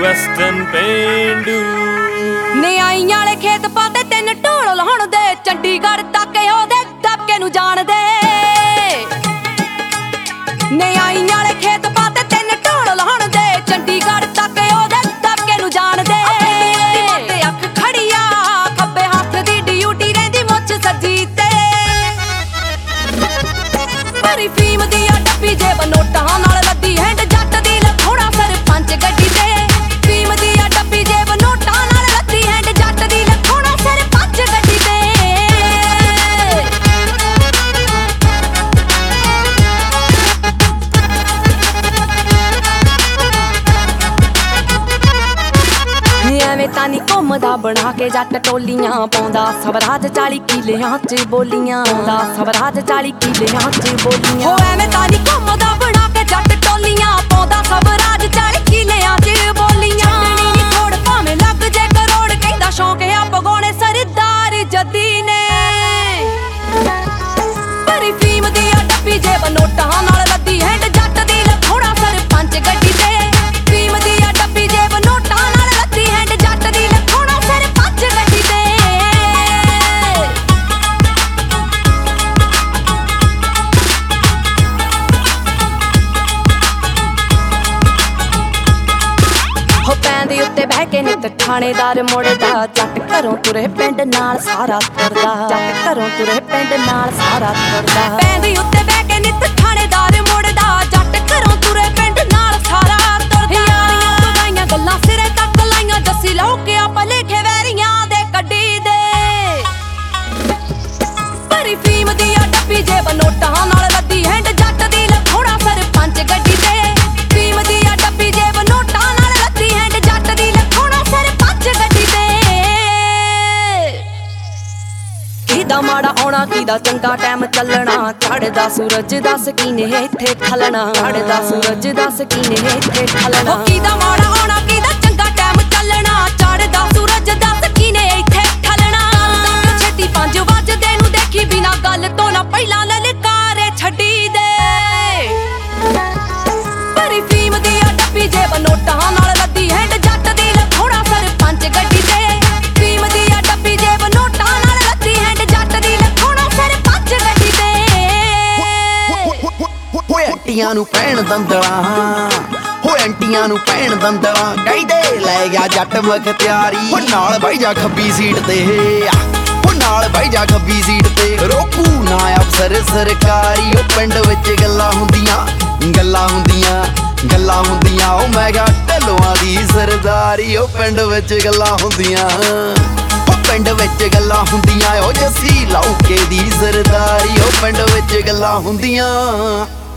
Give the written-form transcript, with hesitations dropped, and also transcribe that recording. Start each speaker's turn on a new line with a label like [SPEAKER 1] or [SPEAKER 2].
[SPEAKER 1] western ਪੇਂਡੂ
[SPEAKER 2] ਨੀ ਆਈਆਂ ਵਾਲੇ ਖੇਤ ਪਾਤੇ ਤਿੰਨ ਢੋਲ ਲਾਉਣ ਦੇ ਚੰਡੀਗੜ੍ਹ ਤੱਕ ਉਹਦੇ ਦਬਕੇ ਨੂੰ ਜਾਣਦੇ ਨੀ ਆਈਆਂ ਵਾਲੇ ਖੇਤ ਪਾਤੇ ਤਿੰਨ ਢੋਲ ਲਾਉਣ ਦੇ ਚੰਡੀਗੜ੍ਹ ਤੱਕ ਉਹਦੇ ਦਬਕੇ ਨੂੰ ਜਾਣਦੇ ਤੇ ਅੱਖ ਖੜੀਆ ਖੱਬੇ ਹੱਥ ਦੀ ਡਿਊਟੀ ਰਹਿੰਦੀ ਮੁੱਛ ਸੱਜੀ ਤੇ ਭਰੀ ਫੀਮ ਦੀ ਆ ਡੱਬੀ ਜੇਬ ਨੋਟਾਂ ਨਾਲ ਲੱਦੀ ਹੈਂਡ ਜੱਟ ਦੀ ਲਖੋੜਾ ਸਰਪੰਚ ਗੱਡੀ ਤੇ ਫੀਮ ਦੀ ਆ ਡੱਬੀ ਜੇਬ ਨੋਟਾਂ ਨਾਲ ਲੱਦੀ ਹੈਂਡ ਜੱਟ ਦੀ ਲਖੋੜਾ ਸਰਪੰਚ ਗੱਡੀ ਤੇ ਐਵੇਂ ਤਾਂ ਨੀ ਘੁੰਮਦਾ ਬਣਾ ਕੇ ਜੱਟ ਟੋਲੀਆਂ ਪਾਉਂਦਾ ਸਵਰਾਜ 40 ਕਿੱਲਿਆਂ 'ਚ ਬੋਲੀਆਂ ਪਾਉਂਦਾ ਸਵਰਾਜ 40 ਕਿੱਲਿਆਂ 'ਚ ਬੋਲੀਆਂ ਹੋ ਐਵੇਂ ਤਾਂ ਨੀ ਘੁੰਮਦਾ ਬਣਾ ਕੇ ਜੱਟ ਟੋਲੀਆਂ ਪਾਉਂਦਾ ਸਵਰਾਜ 40 ਕਿੱਲਿਆਂ 'ਚ ਬੋਲੀਆਂ ਨੀ ਥੋੜ ਭਾਵੇਂ ਲੱਗ ਜੇ ਕਰੋੜ ਕਹਿੰਦਾ ਸ਼ੌਂਕ ਆ ਪਗਾਉਣੇ ਸਰਦਾਰ ਜੱਦੀ ਨੇ ਭਰੀ ਫੀਮ ਦੀ ਆ ਡੱਬੀ ਜੇਬ ਨੋਟਾਂ ਨਾਲ ਲੱਦੀ ਹੈਂਡ ਜੱਟ ਦੀ ਲਖੋੜਾ ਸਰਪੰਚ ਗੱਡੀ ਤੇ ਫੀਮ ਦੀ ਆ ਡੱਬੀ ਜੇਬ ਨੋਟਾਂ ਨਾਲ ਲੱਦੀ ਹੈਂਡ ਜੱਟ ਦੀ ਲਖੋੜਾ ਸਰਪੰਚ ਗੱਡੀ ਤੇ ਹੋ ਪੈਂਦੀ ਉੱਤੇ ਬਹਿ ਕੇ ਨਿੱਤ ਥਾਣੇਦਾਰ ਮੁੜਦਾ ਜੱਟ ਘਰੋਂ ਤੁਰੇ ਪਿੰਡ ਨਾਲ ਸਾਰਾ ਤੁਰਦਾ ਜੱਟ ਘਰੋਂ ਤੁਰੇ ਪਿੰਡ ਨਾਲ ਸਾਰਾ ਤੁਰਦਾ ਪੈਂਦੀ ਉੱਤੇ ਬਹਿ ਕੇ ਨਿੱਤ ਥਾਣੇਦਾਰ ਮੁੜਦਾ ਜੱਟ ਘਰੋਂ ਤੁਰੇ ਪਿੰਡ ਨਾਲ ਸਾਰਾ ਤੁਰਦਾ ਯਾਰੀਆਂ ਪਗਾਈਆਂ ਗੱਲਾਂ ਸਿਰੇ ਤੱਕ ਲਾਈਆਂ ਜੱਸੀ ਲੌਕੇ ਆਪਾਂ ਲਿਖੇ ਵੈਰੀਆਂ ਦੇ ਕੱਢੀ ਦੇ ਭਰੀ ਫੀਮ ਦੀ ਆ ਡੱਬੀ ਜੇਬ ਨੋਟਾਂ ਨਾਲ ਲੱਦੀ ਹੈਂਡ ਜੱਟ ਦੀ ਲਖੋੜਾ ਸਰਪੰਚ ਗੱਡੀ ਤੇ ਫੀਮ ਦੀ ਆ ਡੱਬੀ ਜੇਬ ਨੋਟਾਂ ਨਾਲ ਲੱਦੀ ਹੈਂਡ ਜੱਟ ਦੀ ਲਖੋੜਾ ਸਰਪੰਚ ਗੱਡੀ ਤੇ ਕਿਹਦਾ ਮਾੜਾ ਆਉਣਾ ਕਿਹਦਾ ਚੰਗਾ ਟਾਈਮ ਚੱਲਣਾ ਚੜਦਾ ਸੂਰਜ ਦੱਸ ਕਿਨੇ ਇੱਥੇ ਖਲਣਾ ਚੜਦਾ ਸੂਰਜ ਦੱਸ ਕਿਨੇ ਇੱਥੇ ਖਲਣਾ ਕਿਹਦਾ ਮਾੜਾ ਆਉਣਾ ਕਿਹਦਾ ਚੰਗਾ ਟਾਈਮ ਚੱਲਣਾ ਚੜਦਾ ਸੂਰਜ ਦੱਸ ਕਿਨੇ ਇੱਥੇ ਖਲਣਾ ਛੇਤੀ 5 ਵਜਦੇ ਨੂੰ ਦੇਖੀ ਬਿਨਾ ਗੱਲ ਤੋਂ ਨਾ ਪਹਿਲਾਂ ਲਲਕਾਰੇ ਛੱਡੀ ਦੇ ਭਰੀ ਫੀਮ ਦੀ ਆ ਡੱਬੀ ਜੇਬ ਨੋਟਾਂ ਨਾਲ ਲੱਦੀ ਹੈਂਡ ਜੱਟ ਦੀ ਲਖੋੜਾ ਸਰਪੰਚ ਗੱਡੀ ਤੇ ਫੀਮ ਦੀ ਆ ਡੱਬੀ ਜੇਬ ਨੋਟਾਂ ਨਾਲ ਲੱਦੀ ਹੈਂਡ ਜੱਟ ਦੀ ਲਖੋੜਾ ਸਰਪੰਚ ਗੱਡੀ ਤੇ
[SPEAKER 3] ਹੋਏ ਐਂਟੀਆਂ ਨੂੰ ਪੈਣ ਦੰਦਲਾ ਹੋਏ ਐਂਟੀਆਂ ਨੂੰ ਪੈਣ ਦੰਦਲਾ ਕਹਿੰਦੇ ਲੈ ਗਿਆ ਜੱਟ ਮਖਤਿਆਰੀ ਉਹ ਨਾਲ ਬਾਈ ਜਾ ਖੱਬੀ ਸੀਟ ਤੇ ਉਹ ਨਾਲ ਬਾਈ ਜਾ ਖੱਬੀ ਸੀਟ ਤੇ ਰੋਕੂ ਨਾ ਅਫਸਰ ਸਰਕਾਰੀ ਉਹ ਪਿੰਡ ਵਿੱਚ ਗੱਲਾਂ ਹੁੰਦੀਆਂ ਉਹ ਮੈਂ ਕਿਹਾ ਢੱਲੋਆਂ ਦੀ ਸਰਦਾਰੀ ਉਹ ਪਿੰਡ ਵਿੱਚ ਗੱਲਾਂ ਹੁੰਦੀਆਂ ਉਹ ਪਿੰਡ ਵਿੱਚ ਗੱਲਾਂ ਹੁੰਦੀਆਂ ਉਹ ਜੱਸੀ ਲੌਕੇ ਦੀ ਸਰਦਾਰੀ ਉਹ ਪਿੰਡ ਵਿੱਚ ਗੱਲਾਂ ਹੁੰਦੀਆਂ